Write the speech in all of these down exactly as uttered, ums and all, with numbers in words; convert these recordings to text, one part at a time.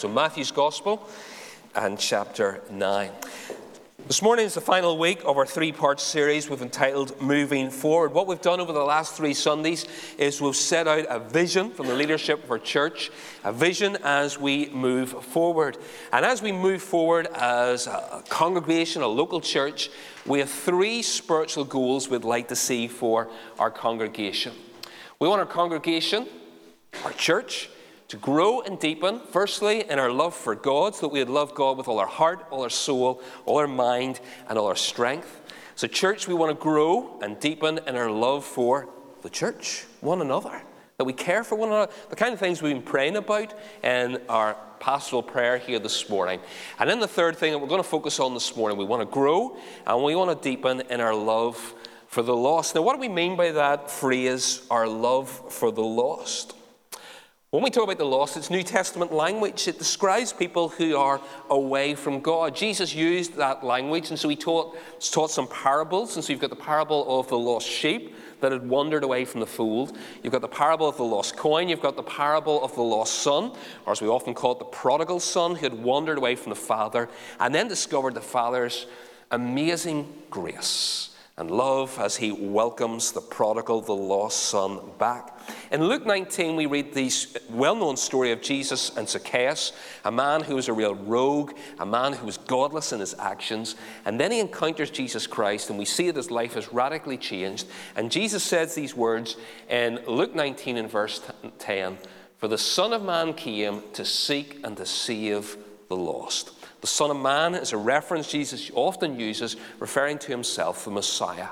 So Matthew's Gospel and chapter nine. This morning is the final week of our three-part series we've entitled Moving Forward. What we've done over the last three Sundays is we've set out a vision from the leadership of our church, a vision as we move forward. And as we move forward as a congregation, a local church, we have three spiritual goals we'd like to see for our congregation. We want our congregation, our church, to grow and deepen, firstly, in our love for God, so that we would love God with all our heart, all our soul, all our mind, and all our strength. So church, we want to grow and deepen in our love for the church, one another, that we care for one another, the kind of things we've been praying about in our pastoral prayer here this morning. And then the third thing that we're going to focus on this morning, we want to grow and we want to deepen in our love for the lost. Now, what do we mean by that phrase, our love for the lost? When we talk about the lost, it's New Testament language. It describes people who are away from God. Jesus used that language, and so he taught, taught some parables. And so you've got the parable of the lost sheep that had wandered away from the fold. You've got the parable of the lost coin. You've got the parable of the lost son, or as we often call it, the prodigal son, who had wandered away from the father and then discovered the father's amazing grace and love as he welcomes the prodigal, the lost son, back. In Luke nineteen, we read this well-known story of Jesus and Zacchaeus, a man who was a real rogue, a man who was godless in his actions. And then he encounters Jesus Christ, and we see that his life is radically changed. And Jesus says these words in Luke nineteen and verse ten, "For the Son of Man came to seek and to save the lost." The Son of Man is a reference Jesus often uses, referring to himself, the Messiah.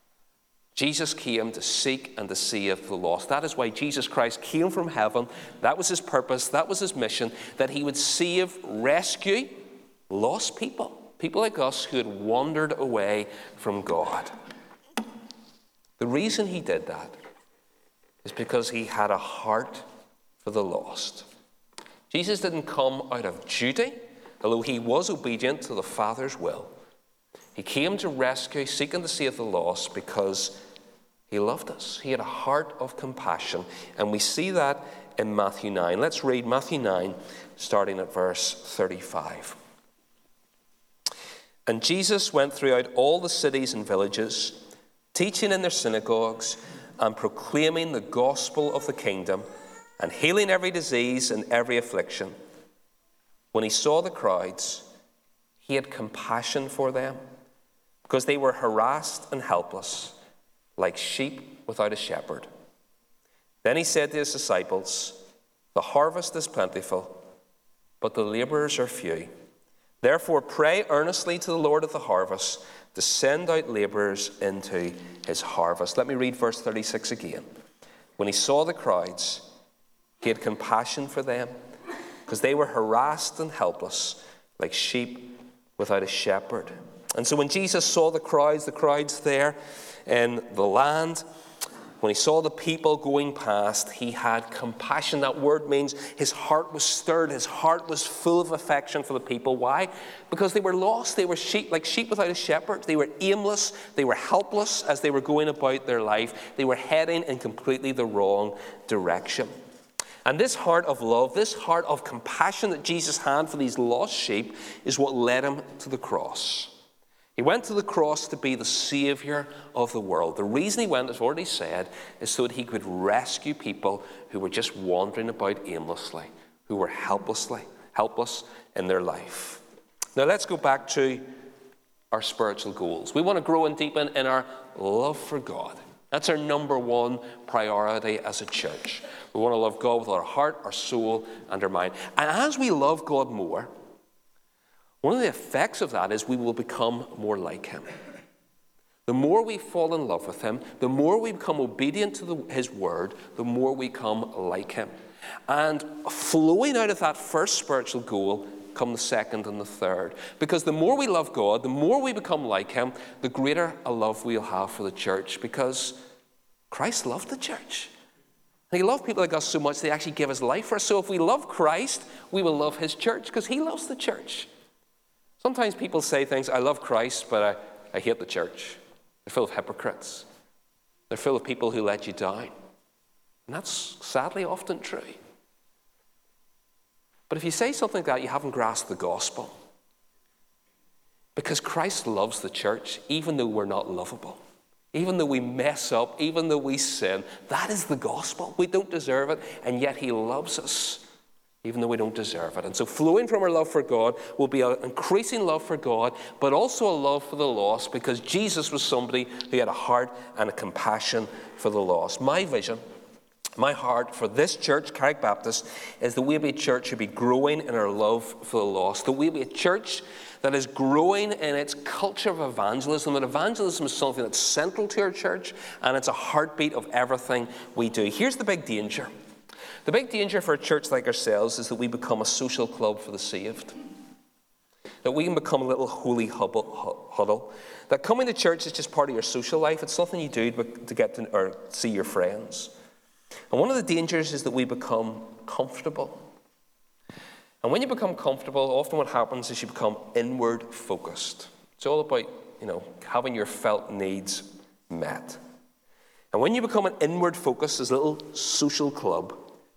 Jesus came to seek and to save the lost. That is why Jesus Christ came from heaven. That was his purpose. That was his mission, that he would save, rescue lost people, people like us who had wandered away from God. The reason he did that is because he had a heart for the lost. Jesus didn't come out of duty, although he was obedient to the Father's will. He came to rescue, seek and to save the lost because he loved us. He had a heart of compassion. And we see that in Matthew nine. Let's read Matthew nine, starting at verse thirty-five. "And Jesus went throughout all the cities and villages, teaching in their synagogues and proclaiming the gospel of the kingdom and healing every disease and every affliction. When he saw the crowds, he had compassion for them, because they were harassed and helpless, like sheep without a shepherd. Then he said to his disciples, 'The harvest is plentiful, but the laborers are few. Therefore pray earnestly to the Lord of the harvest to send out laborers into his harvest.'" Let me read verse thirty-six again. "When he saw the crowds, he had compassion for them, because they were harassed and helpless, like sheep without a shepherd." And so when Jesus saw the crowds, the crowds there in the land, when he saw the people going past, he had compassion. That word means his heart was stirred. His heart was full of affection for the people. Why? Because they were lost. They were sheep, like sheep without a shepherd. They were aimless. They were helpless as they were going about their life. They were heading in completely the wrong direction. And this heart of love, this heart of compassion that Jesus had for these lost sheep is what led him to the cross. He went to the cross to be the Savior of the world. The reason he went, as I've already said, is so that he could rescue people who were just wandering about aimlessly, who were helplessly, helpless in their life. Now let's go back to our spiritual goals. We want to grow and deepen in our love for God. That's our number one priority as a church. We want to love God with our heart, our soul, and our mind. And as we love God more, one of the effects of that is we will become more like him. The more we fall in love with him, the more we become obedient to the, his word, the more we become like him. And flowing out of that first spiritual goal come the second and the third. Because the more we love God, the more we become like him, the greater a love we'll have for the church. Because Christ loved the church. And he loved people like us so much, they actually gave his life for us. So if we love Christ, we will love his church, because he loves the church. Sometimes people say things, I love Christ, but I, I hate the church. They're full of hypocrites. They're full of people who let you down. And that's sadly often true. But if you say something like that, you haven't grasped the gospel. Because Christ loves the church, even though we're not lovable. Even though we mess up, even though we sin, that is the gospel. We don't deserve it, and yet he loves us, even though we don't deserve it. And so flowing from our love for God will be an increasing love for God, but also a love for the lost, because Jesus was somebody who had a heart and a compassion for the lost. My vision, my heart for this church, Carrick Baptist, is that we be a church who be growing in our love for the lost. That we be a church that is growing in its culture of evangelism. That evangelism is something that's central to our church, and it's a heartbeat of everything we do. Here's the big danger. The big danger for a church like ourselves is that we become a social club for the saved. That we can become a little holy huddle. That coming to church is just part of your social life. It's something you do to get to or see your friends. And one of the dangers is that we become comfortable. And when you become comfortable, often what happens is you become inward focused. It's all about, you know, having your felt needs met. And when you become an inward focused, this little social club,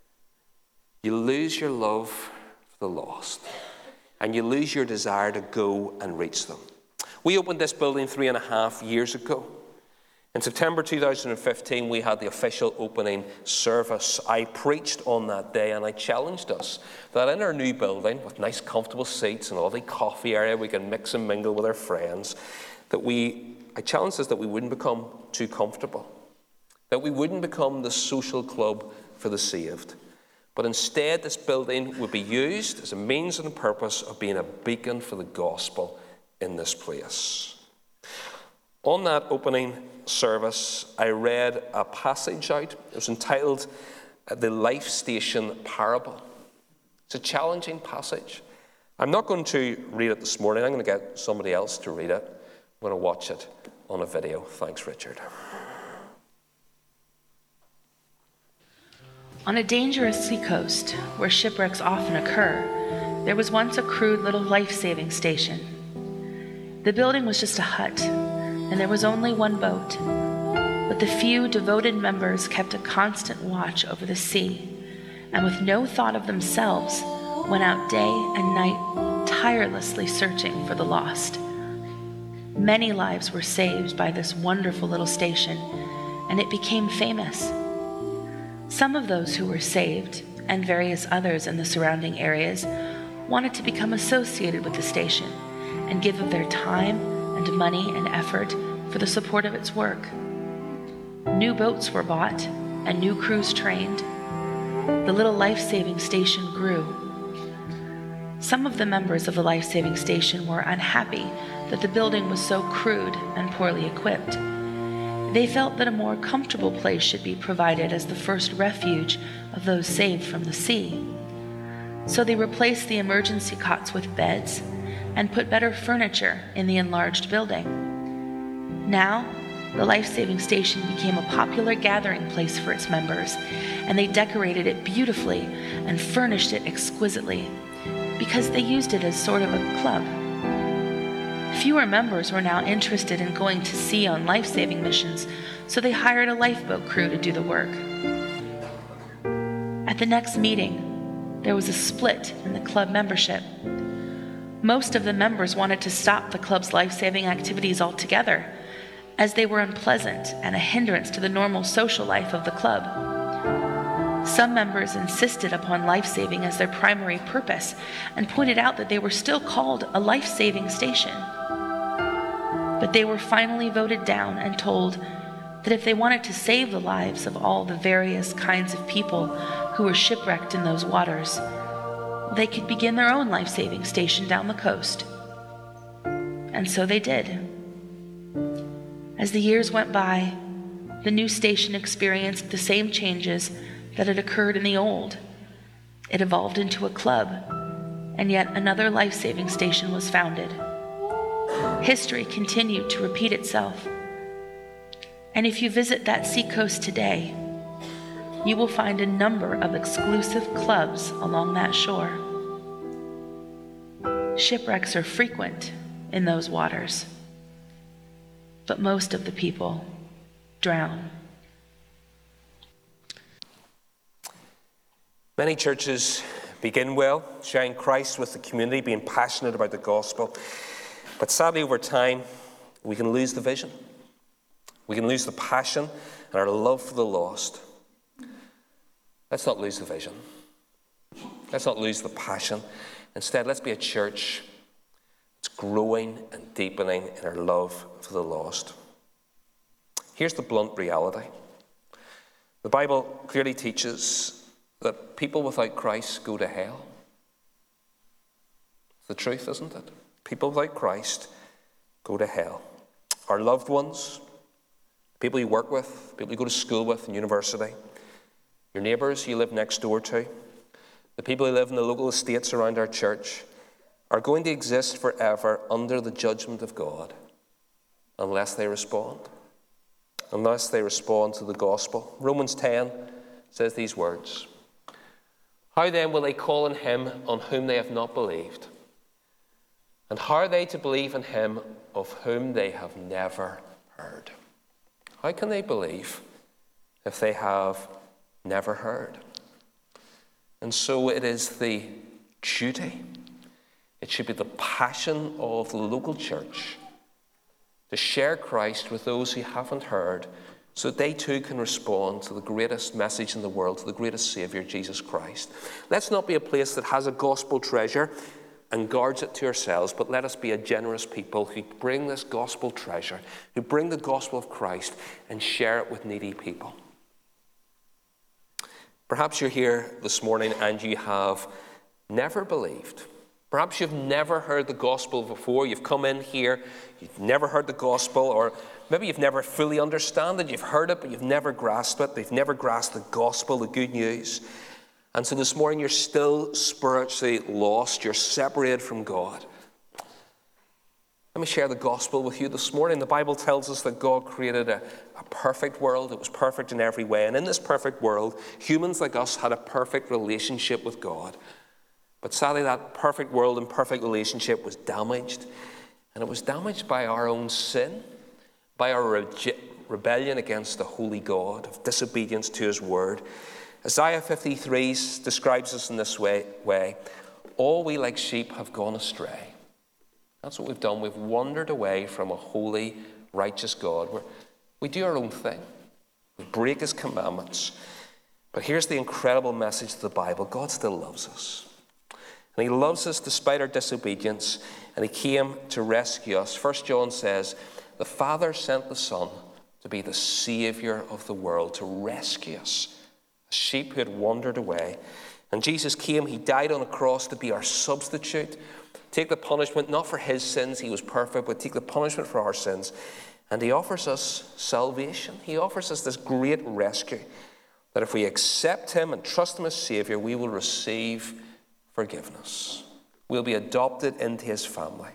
you lose your love for the lost. And you lose your desire to go and reach them. We opened this building three and a half years ago. In September two thousand fifteen, we had the official opening service. I preached on that day, and I challenged us that in our new building, with nice comfortable seats and a lovely coffee area, we can mix and mingle with our friends, that we, I challenged us that we wouldn't become too comfortable, that we wouldn't become the social club for the saved, but instead this building would be used as a means and purpose of being a beacon for the gospel in this place. On that opening service, I read a passage out. It was entitled The Life Station Parable. It's a challenging passage. I'm not going to read it this morning. I'm going to get somebody else to read it. I'm going to watch it on a video. Thanks, Richard. On a dangerous seacoast where shipwrecks often occur, there was once a crude little life-saving station. The building was just a hut, and there was only one boat, but the few devoted members kept a constant watch over the sea, and with no thought of themselves, went out day and night tirelessly searching for the lost. Many lives were saved by this wonderful little station, and it became famous. Some of those who were saved, and various others in the surrounding areas, wanted to become associated with the station and give of their time and money and effort for the support of its work. New boats were bought and new crews trained. The little life-saving station grew. Some of the members of the life-saving station were unhappy that the building was so crude and poorly equipped. They felt that a more comfortable place should be provided as the first refuge of those saved from the sea. So they replaced the emergency cots with beds and put better furniture in the enlarged building. Now, the life-saving station became a popular gathering place for its members, and they decorated it beautifully and furnished it exquisitely because they used it as sort of a club. Fewer members were now interested in going to sea on life-saving missions, so they hired a lifeboat crew to do the work. At the next meeting, there was a split in the club membership. Most of the members wanted to stop the club's life-saving activities altogether, as they were unpleasant and a hindrance to the normal social life of the club. Some members insisted upon life-saving as their primary purpose and pointed out that they were still called a life-saving station. But they were finally voted down and told that if they wanted to save the lives of all the various kinds of people who were shipwrecked in those waters, they could begin their own life-saving station down the coast. And so they did. As the years went by, the new station experienced the same changes that had occurred in the old. It evolved into a club, and yet another life-saving station was founded. History continued to repeat itself. And if you visit that seacoast today, you will find a number of exclusive clubs along that shore. Shipwrecks are frequent in those waters, but most of the people drown. Many churches begin well, sharing Christ with the community, being passionate about the gospel. But sadly, over time, we can lose the vision. We can lose the passion and our love for the lost. Let's not lose the vision. Let's not lose the passion. Instead, let's be a church that's growing and deepening in our love for the lost. Here's the blunt reality. The Bible clearly teaches that people without Christ go to hell. It's the truth, isn't it? People without Christ go to hell. Our loved ones, people you work with, people you go to school with in university, your neighbours you live next door to, the people who live in the local estates around our church are going to exist forever under the judgment of God unless they respond. Unless they respond to the gospel. Romans ten says these words. How then will they call on him on whom they have not believed? And how are they to believe in him of whom they have never heard? How can they believe if they have never heard? And so it is the duty, it should be the passion of the local church to share Christ with those who haven't heard so that they too can respond to the greatest message in the world, to the greatest Saviour, Jesus Christ. Let's not be a place that has a gospel treasure and guards it to ourselves, but let us be a generous people who bring this gospel treasure, who bring the gospel of Christ and share it with needy people. Perhaps you're here this morning and you have never believed. Perhaps you've never heard the gospel before. You've come in here, you've never heard the gospel, or maybe you've never fully understood it. You've heard it, but you've never grasped it. You've never grasped the gospel, the good news. And so this morning you're still spiritually lost. You're separated from God. Let me share the gospel with you this morning. The Bible tells us that God created a, a perfect world. It was perfect in every way. And in this perfect world, humans like us had a perfect relationship with God. But sadly, that perfect world and perfect relationship was damaged. And it was damaged by our own sin, by our rege- rebellion against the holy God, of disobedience to his word. Isaiah fifty-three describes us in this way, way. All we like sheep have gone astray. That's what we've done. We've wandered away from a holy, righteous God. We're, we do our own thing. We break his commandments. But here's the incredible message of the Bible. God still loves us. And he loves us despite our disobedience, and he came to rescue us. First John says, the Father sent the Son to be the Saviour of the world, to rescue us, a sheep who had wandered away. And Jesus came, he died on a cross to be our substitute, take the punishment, not for his sins, he was perfect, but take the punishment for our sins. And he offers us salvation. He offers us this great rescue, that if we accept him and trust him as Saviour, we will receive forgiveness. We'll be adopted into his family.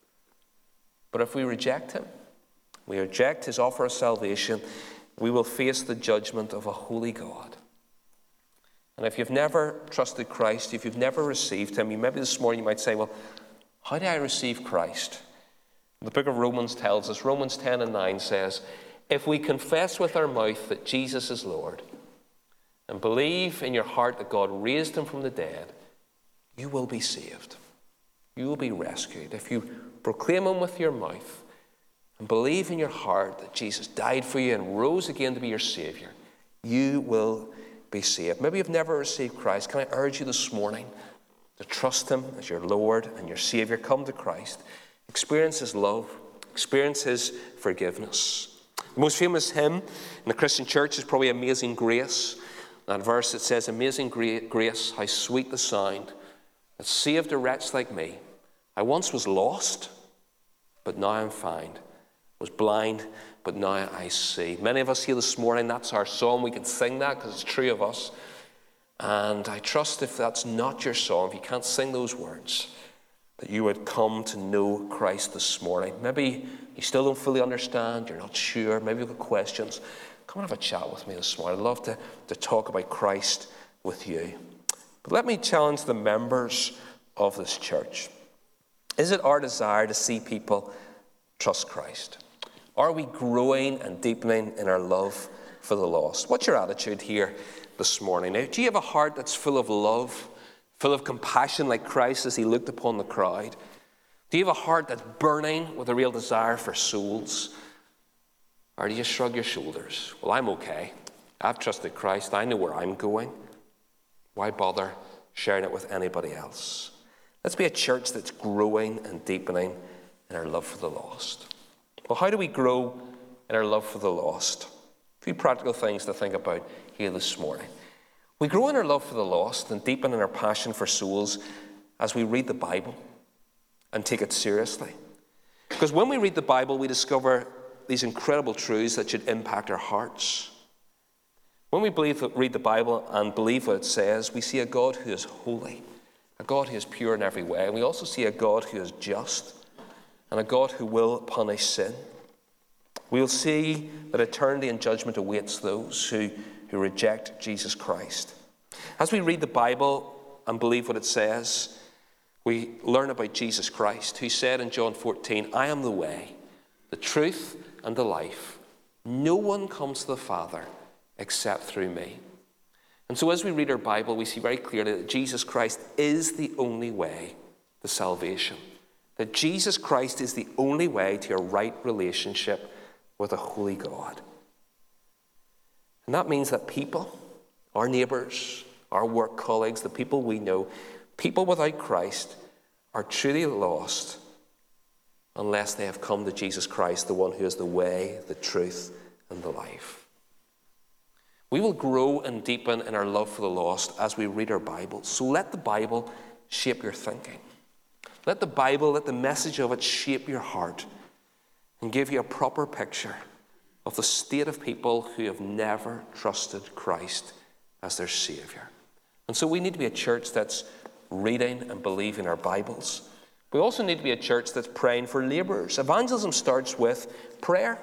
But if we reject him, we reject his offer of salvation, we will face the judgment of a holy God. And if you've never trusted Christ, if you've never received him, you maybe this morning you might say, well, how do I receive Christ? The book of Romans tells us, Romans ten and nine says, if we confess with our mouth that Jesus is Lord and believe in your heart that God raised him from the dead, you will be saved. You will be rescued. If you proclaim him with your mouth and believe in your heart that Jesus died for you and rose again to be your Saviour, you will be saved. Maybe you've never received Christ. Can I urge you this morning to trust him as your Lord and your Saviour? Come to Christ. Experience his love. Experience his forgiveness. The most famous hymn in the Christian church is probably Amazing Grace. That verse that says, Amazing grace, how sweet the sound that saved a wretch like me. I once was lost, but now I'm found. Was blind, but now I see. Many of us here this morning, that's our song. We can sing that because it's true of us. And I trust if that's not your song, if you can't sing those words, that you would come to know Christ this morning. Maybe you still don't fully understand, you're not sure, maybe you've got questions. Come and have a chat with me this morning. I'd love to, to talk about Christ with you. But let me challenge the members of this church. Is it our desire to see people trust Christ? Are we growing and deepening in our love for the lost? What's your attitude here this morning? Now, do you have a heart that's full of love, full of compassion like Christ as he looked upon the crowd? Do you have a heart that's burning with a real desire for souls? Or do you shrug your shoulders? Well, I'm okay. I've trusted Christ. I know where I'm going. Why bother sharing it with anybody else? Let's be a church that's growing and deepening in our love for the lost. Well, how do we grow in our love for the lost? A few practical things to think about here this morning. We grow in our love for the lost and deepen in our passion for souls as we read the Bible and take it seriously. Because when we read the Bible, we discover these incredible truths that should impact our hearts. When we believe, read the Bible and believe what it says, we see a God who is holy, a God who is pure in every way. And we also see a God who is just and a God who will punish sin. We'll see that eternity and judgment awaits those who, who reject Jesus Christ. As we read the Bible and believe what it says, we learn about Jesus Christ, who said in John fourteen, I am the way, the truth, and the life. No one comes to the Father except through me. And so as we read our Bible, we see very clearly that Jesus Christ is the only way to salvation. That Jesus Christ is the only way to a right relationship with a holy God. And that means that people, our neighbours, our work colleagues, the people we know, people without Christ are truly lost unless they have come to Jesus Christ, the one who is the way, the truth, and the life. We will grow and deepen in our love for the lost as we read our Bible. So let the Bible shape your thinking. Let the Bible, let the message of it shape your heart and give you a proper picture of the state of people who have never trusted Christ as their Savior. And so we need to be a church that's reading and believing our Bibles. We also need to be a church that's praying for laborers. Evangelism starts with prayer.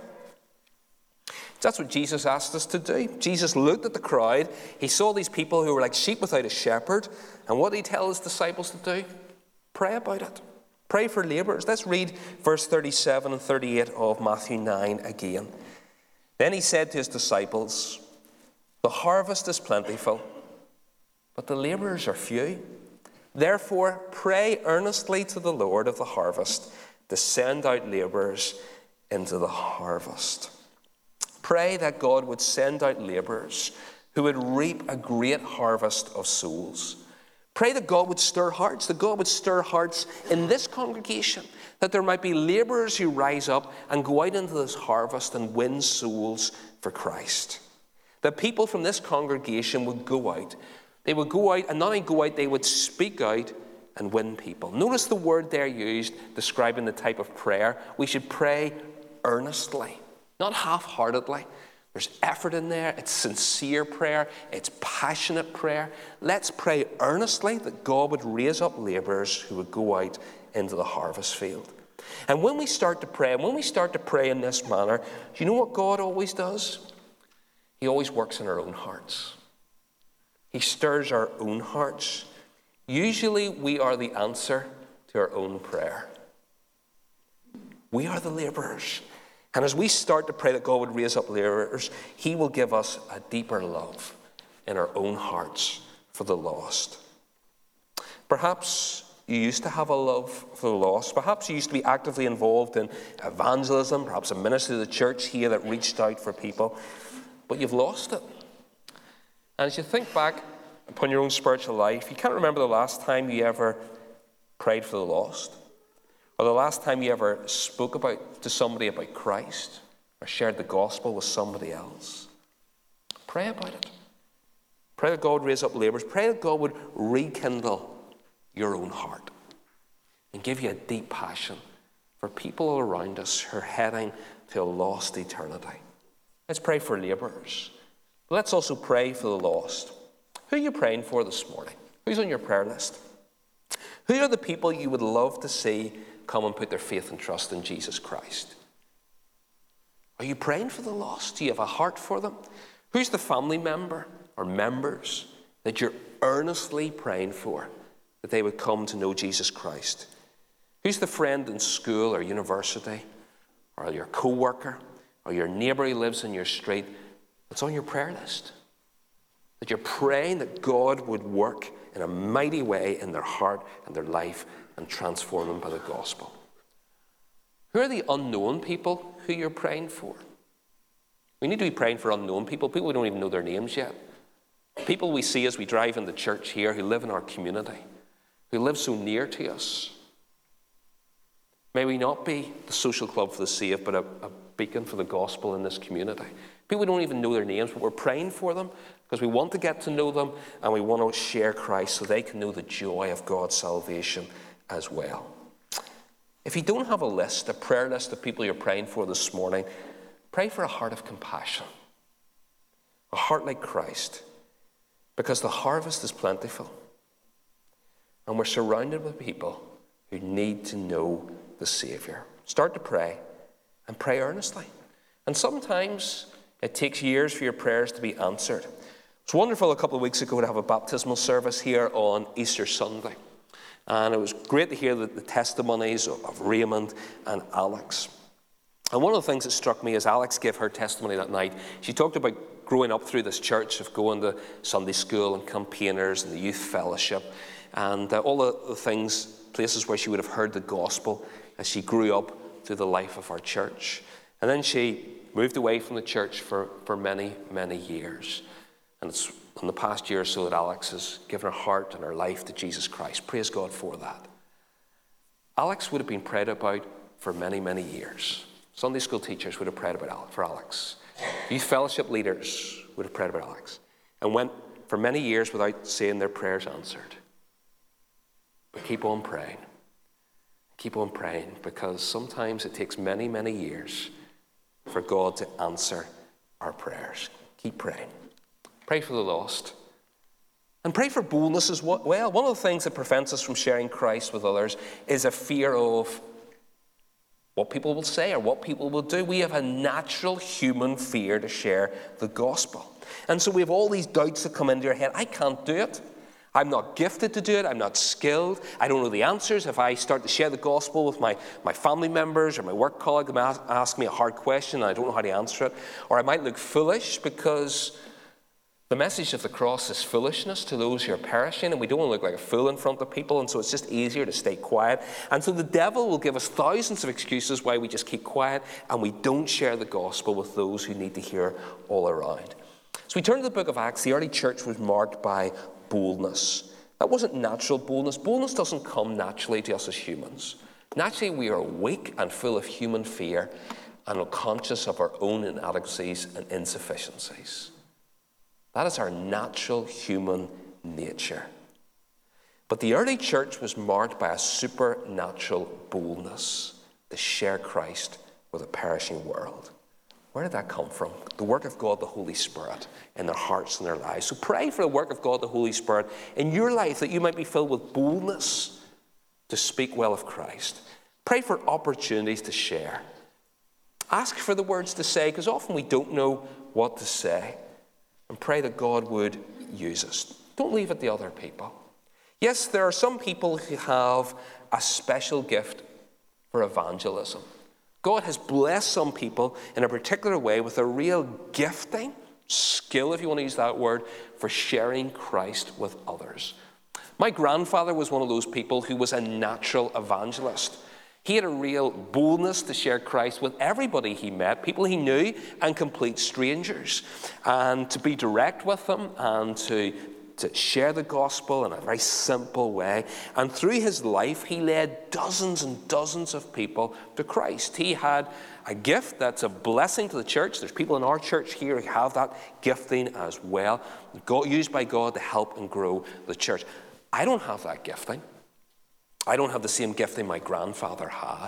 That's what Jesus asked us to do. Jesus looked at the crowd. He saw these people who were like sheep without a shepherd. And what did he tell his disciples to do? Pray about it. Pray for laborers. Let's read verse thirty-seven and thirty-eight of Matthew nine again. Then he said to his disciples, the harvest is plentiful, but the laborers are few. Therefore, pray earnestly to the Lord of the harvest to send out laborers into the harvest. Pray that God would send out laborers who would reap a great harvest of souls. Pray that God would stir hearts, that God would stir hearts in this congregation, that there might be laborers who rise up and go out into this harvest and win souls for Christ. That people from this congregation would go out. They would go out, and not only go out, they would speak out and win people. Notice the word there used describing the type of prayer. We should pray earnestly, not half-heartedly. There's effort in there. It's sincere prayer. It's passionate prayer. Let's pray earnestly that God would raise up laborers who would go out into the harvest field. And when we start to pray, and when we start to pray in this manner, do you know what God always does? He always works in our own hearts. He stirs our own hearts. Usually we are the answer to our own prayer. We are the laborers. And as we start to pray that God would raise up laborers, he will give us a deeper love in our own hearts for the lost. Perhaps you used to have a love for the lost. Perhaps you used to be actively involved in evangelism, perhaps a ministry of the church here that reached out for people, but you've lost it. And as you think back upon your own spiritual life, you can't remember the last time you ever prayed for the lost, or the last time you ever spoke about to somebody about Christ, or shared the gospel with somebody else. Pray about it. Pray that God would raise up laborers. Pray that God would rekindle your own heart and give you a deep passion for people all around us who are heading to a lost eternity. Let's pray for laborers. But let's also pray for the lost. Who are you praying for this morning? Who's on your prayer list? Who are the people you would love to see come and put their faith and trust in Jesus Christ? Are you praying for the lost? Do you have a heart for them? Who's the family member or members that you're earnestly praying for, that they would come to know Jesus Christ? Who's the friend in school or university, or your co-worker, or your neighbour who lives in your street that's on your prayer list? That you're praying that God would work in a mighty way in their heart and their life and transform them by the gospel. Who are the unknown people who you're praying for? We need to be praying for unknown people, people we don't even know their names yet. People we see as we drive in the church here who live in our community, who live so near to us. May we not be the social club for the saved, but a, a beacon for the gospel in this community. People we don't even know their names, but we're praying for them because we want to get to know them and we want to share Christ so they can know the joy of God's salvation as well. If you don't have a list, a prayer list of people you're praying for this morning, pray for a heart of compassion, a heart like Christ, because the harvest is plentiful and we're surrounded with people who need to know the Savior. Start to pray and pray earnestly. And sometimes it takes years for your prayers to be answered. It's wonderful a couple of weeks ago to have a baptismal service here on Easter Sunday. And it was great to hear the, the testimonies of, of Raymond and Alex. And one of the things that struck me as Alex gave her testimony that night, she talked about growing up through this church, of going to Sunday school and campaigners and the youth fellowship, and uh, all the, the things, places where she would have heard the gospel as she grew up through the life of our church. And then she moved away from the church for, for many, many years. And it's in the past year or so that Alex has given her heart and her life to Jesus Christ. Praise God for that. Alex would have been prayed about for many, many years. Sunday school teachers would have prayed about for Alex. Youth fellowship leaders would have prayed about Alex. And went for many years without seeing their prayers answered. But keep on praying. Keep on praying, because sometimes it takes many, many years for God to answer our prayers. Keep praying. Pray for the lost. And pray for boldness as well. One of the things that prevents us from sharing Christ with others is a fear of what people will say or what people will do. We have a natural human fear to share the gospel. And so we have all these doubts that come into your head. I can't do it. I'm not gifted to do it. I'm not skilled. I don't know the answers. If I start to share the gospel with my, my family members or my work colleague, they might ask me a hard question and I don't know how to answer it. Or I might look foolish, because the message of the cross is foolishness to those who are perishing, and we don't want to look like a fool in front of people, and so it's just easier to stay quiet. And so the devil will give us thousands of excuses why we just keep quiet and we don't share the gospel with those who need to hear all around. So we turn to the book of Acts. The early church was marked by boldness. That wasn't natural boldness. Boldness doesn't come naturally to us as humans. Naturally, we are weak and full of human fear and unconscious of our own inadequacies and insufficiencies. That is our natural human nature. But the early church was marked by a supernatural boldness to share Christ with a perishing world. Where did that come from? The work of God, the Holy Spirit, in their hearts and their lives. So pray for the work of God, the Holy Spirit, in your life, that you might be filled with boldness to speak well of Christ. Pray for opportunities to share. Ask for the words to say, because often we don't know what to say. And pray that God would use us. Don't leave it to other people. Yes, there are some people who have a special gift for evangelism. God has blessed some people in a particular way with a real gifting, skill, if you want to use that word, for sharing Christ with others. My grandfather was one of those people who was a natural evangelist. He had a real boldness to share Christ with everybody he met, people he knew and complete strangers, and to be direct with them and to, to share the gospel in a very simple way. And through his life, he led dozens and dozens of people to Christ. He had a gift that's a blessing to the church. There's people in our church here who have that gifting as well, God, used by God to help and grow the church. I don't have that gifting. I don't have the same gifting my grandfather had.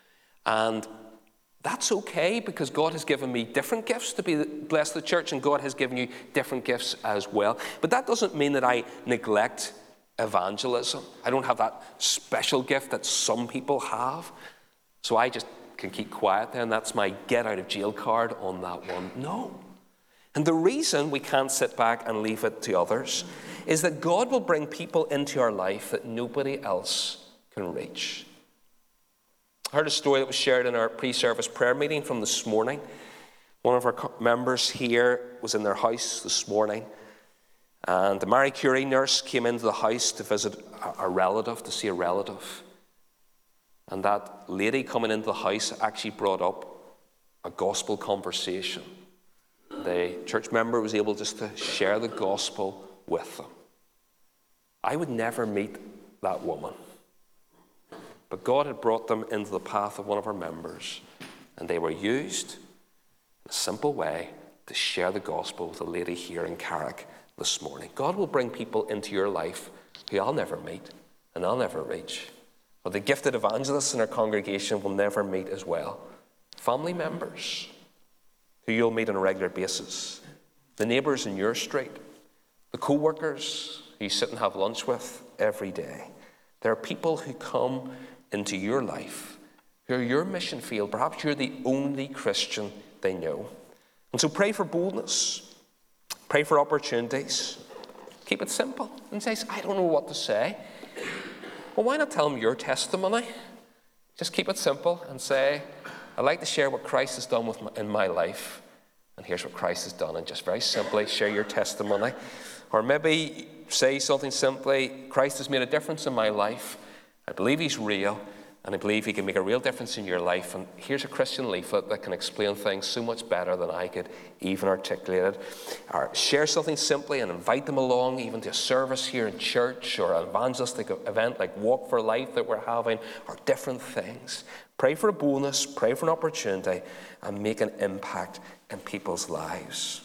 And that's okay, because God has given me different gifts to be blessed the church, and God has given you different gifts as well. But that doesn't mean that I neglect evangelism. I don't have that special gift that some people have. So I just can keep quiet then. That's my get out of jail card on that one. No. And the reason we can't sit back and leave it to others is that God will bring people into our life that nobody else can reach. I heard a story that was shared in our pre-service prayer meeting from this morning. One of our members here was in their house this morning, And the Marie Curie nurse came into the house to visit a relative, to see a relative. And that lady coming into the house actually brought up a gospel conversation. The church member was able just to share the gospel with them. I would never meet that woman. But God had brought them into the path of one of our members, and they were used in a simple way to share the gospel with a lady here in Carrick this morning. God will bring people into your life who I'll never meet and I'll never reach. But the gifted evangelists in our congregation will never meet as well. Family members who you'll meet on a regular basis. The neighbours in your street. The co-workers who you sit and have lunch with every day. There are people who come into your life who are your mission field. Perhaps you're the only Christian they know. And so pray for boldness. Pray for opportunities. Keep it simple. And say, I don't know what to say. Well, why not tell them your testimony? Just keep it simple and say, I'd like to share what Christ has done with my, in my life. And here's what Christ has done. And just very simply share your testimony. Or maybe say something simply, Christ has made a difference in my life. I believe he's real. And I believe he can make a real difference in your life. And here's a Christian leaflet that can explain things so much better than I could even articulate it. Or share something simply and invite them along, even to a service here in church or an evangelistic event like Walk for Life that we're having, or different things. Pray for a bonus, pray for an opportunity, and make an impact in people's lives.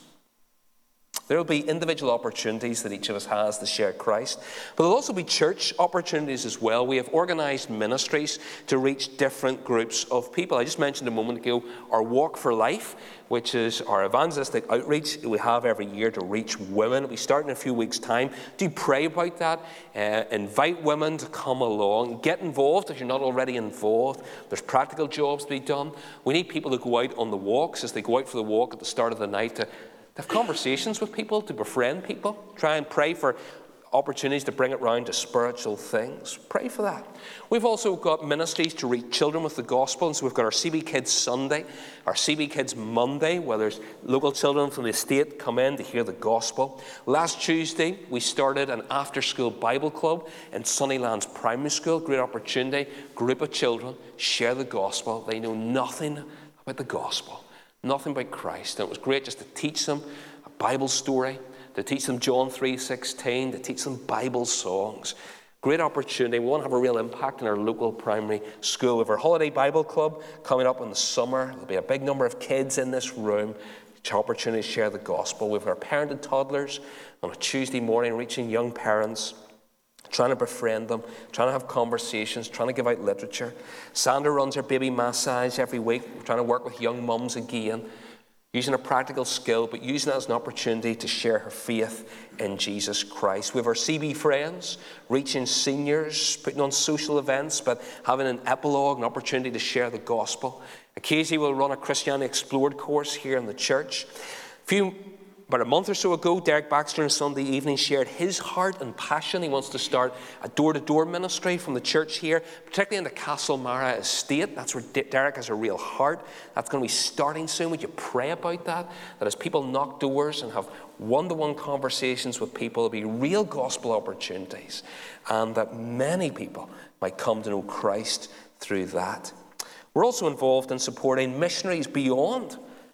There will be individual opportunities that each of us has to share Christ, but there'll also be church opportunities as well. We have organized ministries to reach different groups of people. I just mentioned a moment ago our Walk for Life, which is our evangelistic outreach we have every year to reach women. We start in a few weeks' time. Do pray about that. Uh, invite women to come along. Get involved if you're not already involved. There's practical jobs to be done. We need people to go out on the walks as they go out for the walk at the start of the night to have conversations with people, to befriend people. Try and pray for opportunities to bring it round to spiritual things. Pray for that. We've also got ministries to reach children with the gospel. And so we've got our C B Kids Sunday, our C B Kids Monday, where there's local children from the estate come in to hear the gospel. Last Tuesday, we started an after-school Bible club in Sunnylands Primary School. Great opportunity. Group of children share the gospel. They know nothing about the gospel. Nothing about Christ. And it was great just to teach them a Bible story, to teach them John three sixteen, to teach them Bible songs. Great opportunity. We want to have a real impact in our local primary school. We have our Holiday Bible Club coming up in the summer. There'll be a big number of kids in this room. It's an opportunity to share the gospel. We have our parent and toddlers on a Tuesday morning, reaching young parents, trying to befriend them, trying to have conversations, trying to give out literature. Sandra runs her baby massage every week. We're trying to work with young mums again, using a practical skill, but using it as an opportunity to share her faith in Jesus Christ. We have our C B Friends, reaching seniors, putting on social events, but having an epilogue, an opportunity to share the gospel. Occasionally we'll run a Christianity Explored course here in the church. A few About a month or so ago, Derek Baxter on Sunday evening shared his heart and passion. He wants to start a door-to-door ministry from the church here, particularly in the Castlemara estate. That's where Derek has a real heart. That's going to be starting soon. Would you pray about that? That as people knock doors and have one-to-one conversations with people, there'll be real gospel opportunities, and that many people might come to know Christ through that. We're also involved in supporting missionaries beyond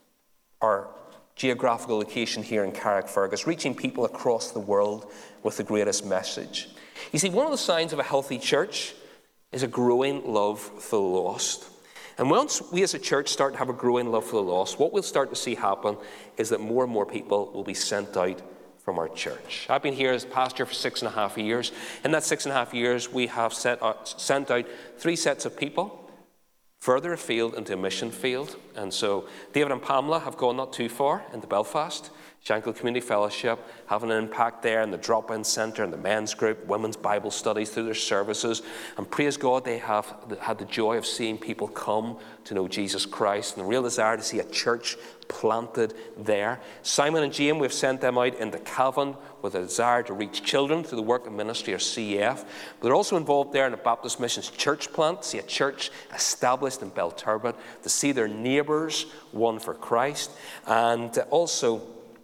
our geographical location here in Carrickfergus, reaching people across the world with the greatest message. You see, one of the signs of a healthy church is a growing love for the lost. And once we as a church start to have a growing love for the lost, what we'll start to see happen is that more and more people will be sent out from our church. I've been here as pastor for six and a half years. In that six and a half years, we have set out, sent out three sets of people further afield into a mission field. And so David and Pamela have gone not too far into Belfast, Shankill Community Fellowship, having an impact there in the drop-in centre and the men's group, women's Bible studies through their services. And praise God, they have had the joy of seeing people come to know Jesus Christ and the real desire to see a church planted there. Simon and Jane, we've sent them out into Cavan with a desire to reach children through the work of ministry, or C E F. But they're also involved there in the Baptist Missions church plant, to see a church established in Belturbet, to see their neighbours won for Christ, and also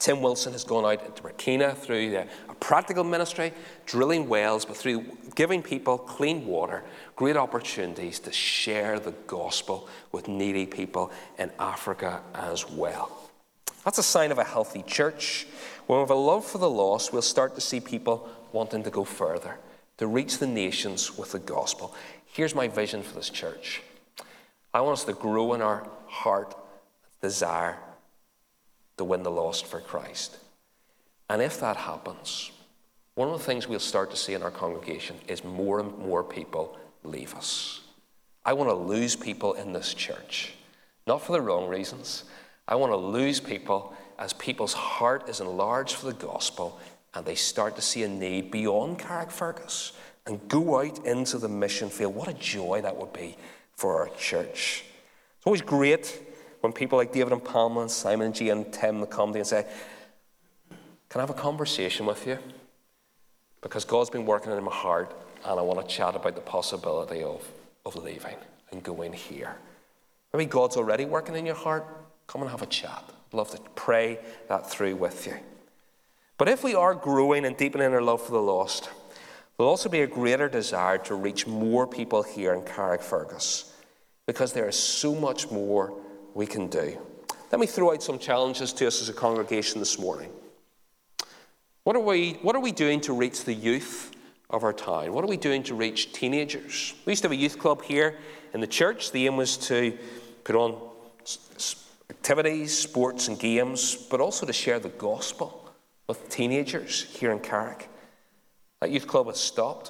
Tim Wilson has gone out into Burkina through the, a practical ministry, drilling wells, but through giving people clean water, great opportunities to share the gospel with needy people in Africa as well. That's a sign of a healthy church. When we have a love for the lost, we'll start to see people wanting to go further, to reach the nations with the gospel. Here's my vision for this church. I want us to grow in our heart, desire to win the lost for Christ. And if that happens, one of the things we'll start to see in our congregation is more and more people leave us. I want to lose people in this church, not for the wrong reasons. I want to lose people as people's heart is enlarged for the gospel and they start to see a need beyond Carrickfergus and go out into the mission field. What a joy that would be for our church. It's always great when people like David and Pamela and Simon and G and Tim come to you and say, can I have a conversation with you? Because God's been working in my heart and I want to chat about the possibility of, of leaving and going here. Maybe God's already working in your heart. Come and have a chat. I'd love to pray that through with you. But if we are growing and deepening our love for the lost, there'll also be a greater desire to reach more people here in Carrickfergus, because there is so much more we can do. Let me throw out some challenges to us as a congregation this morning. What are we, what are we doing to reach the youth of our town? What are we doing to reach teenagers? We used to have a youth club here in the church. The aim was to put on activities, sports and games, but also to share the gospel with teenagers here in Carrick. That youth club has stopped.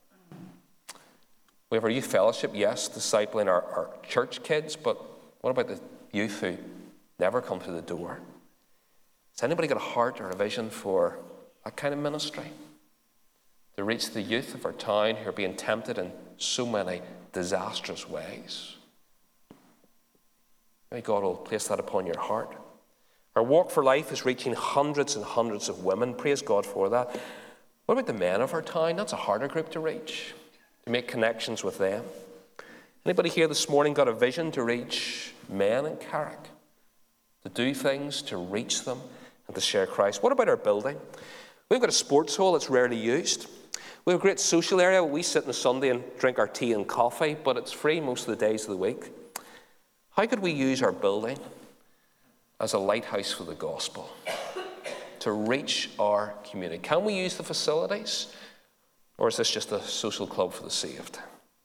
We have our youth fellowship, yes, discipling our, our church kids, but what about the youth who never come to the door? Has anybody got a heart or a vision for that kind of ministry? To reach the youth of our town who are being tempted in so many disastrous ways. May God will place that upon your heart. Our walk for life is reaching hundreds and hundreds of women. Praise God for that. What about the men of our town? That's a harder group to reach, to make connections with them. Anybody here this morning got a vision to reach men in Carrick? To do things, to reach them, and to share Christ? What about our building? We've got a sports hall that's rarely used. We have a great social area where we sit on a Sunday and drink our tea and coffee, but it's free most of the days of the week. How could we use our building as a lighthouse for the gospel to reach our community? Can we use the facilities, or is this just a social club for the saved?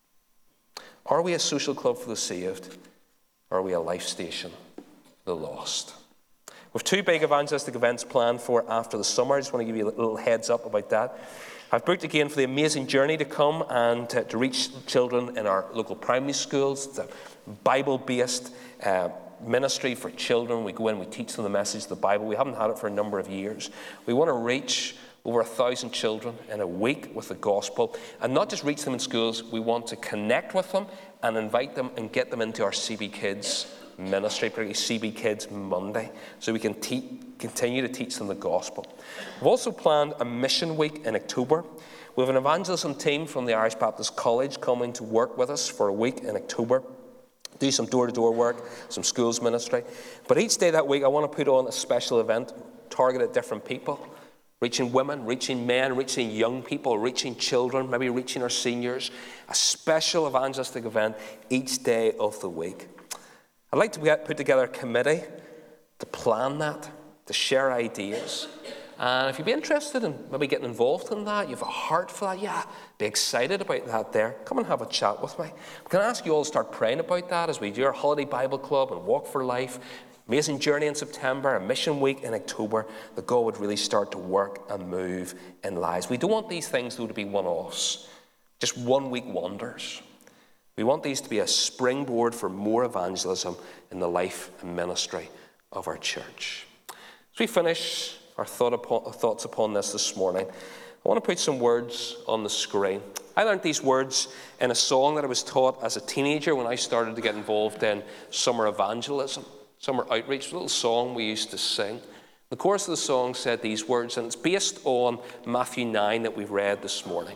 Are we a social club for the saved, or are we a life station for the lost? We have two big evangelistic events planned for after the summer. I just want to give you a little heads up about that. I've booked again for the amazing journey to come and to, to reach children in our local primary schools. It's a Bible-based uh, ministry for children. We go in, we teach them the message of the Bible. We haven't had it for a number of years. We want to reach over a thousand children in a week with the gospel, and not just reach them in schools. We want to connect with them and invite them and get them into our C B Kids ministry, particularly C B Kids Monday, so we can te- continue to teach them the gospel. We've also planned a mission week in October. We have an evangelism team from the Irish Baptist College coming to work with us for a week in October, do some door-to-door work, some schools ministry. But each day that week, I want to put on a special event targeted at different people, reaching women, reaching men, reaching young people, reaching children, maybe reaching our seniors. A special evangelistic event each day of the week. I'd like to get, put together a committee to plan that, to share ideas. And if you'd be interested in maybe getting involved in that, you have a heart for that, yeah, be excited about that there, come and have a chat with me. Can I ask you all to start praying about that as we do our Holiday Bible Club and Walk for Life, amazing journey in September, a mission week in October, that God would really start to work and move in lives. We don't want these things, though, to be one-offs, just one-week wonders. We want these to be a springboard for more evangelism in the life and ministry of our church. As we finish our thought upon, thoughts upon this this morning, I want to put some words on the screen. I learned these words in a song that I was taught as a teenager when I started to get involved in summer evangelism, summer outreach, a little song we used to sing. The chorus of the song said these words, and it's based on Matthew nine that we've read this morning.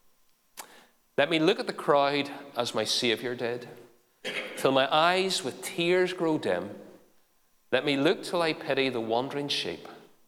Let me look at the crowd as my Saviour did, till my eyes with tears grow dim. Let me look till I pity the wandering sheep,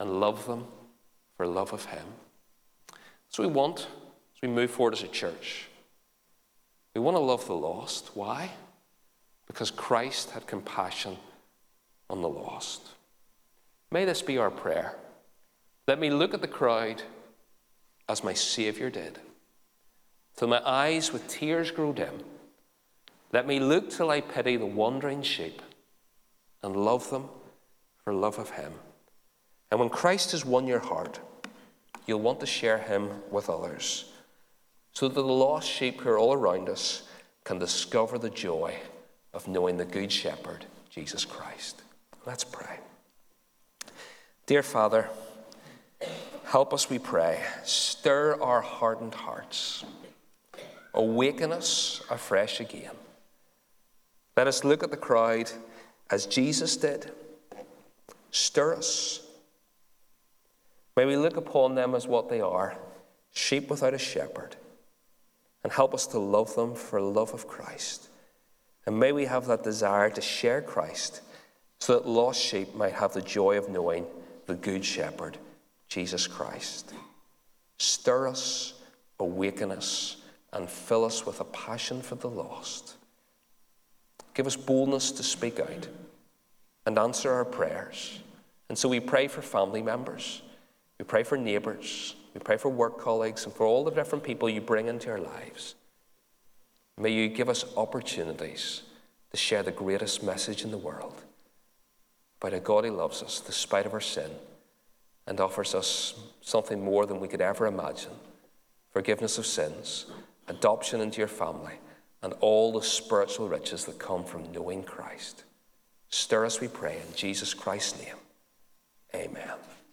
and love them for love of him. So we want, as we move forward as a church, we want to love the lost. Why? Because Christ had compassion on the lost. May this be our prayer. Let me look at the crowd as my Saviour did, till my eyes with tears grow dim. Let me look till I pity the wandering sheep and love them for love of him. And when Christ has won your heart, you'll want to share him with others, so that the lost sheep who are all around us can discover the joy of knowing the Good Shepherd, Jesus Christ. Let's pray. Dear Father, help us, we pray. Stir our hardened hearts. Awaken us afresh again. Let us look at the crowd as Jesus did. Stir us. May we look upon them as what they are, sheep without a shepherd, and help us to love them for love of Christ. And may we have that desire to share Christ so that lost sheep might have the joy of knowing the Good Shepherd, Jesus Christ. Stir us, awaken us, and fill us with a passion for the lost. Give us boldness to speak out and answer our prayers. And so we pray for family members. We pray for neighbours. We pray for work colleagues and for all the different people you bring into our lives. May you give us opportunities to share the greatest message in the world about a God who loves us despite of our sin and offers us something more than we could ever imagine: forgiveness of sins, adoption into your family, and all the spiritual riches that come from knowing Christ. Stir us, we pray, in Jesus Christ's name. Amen.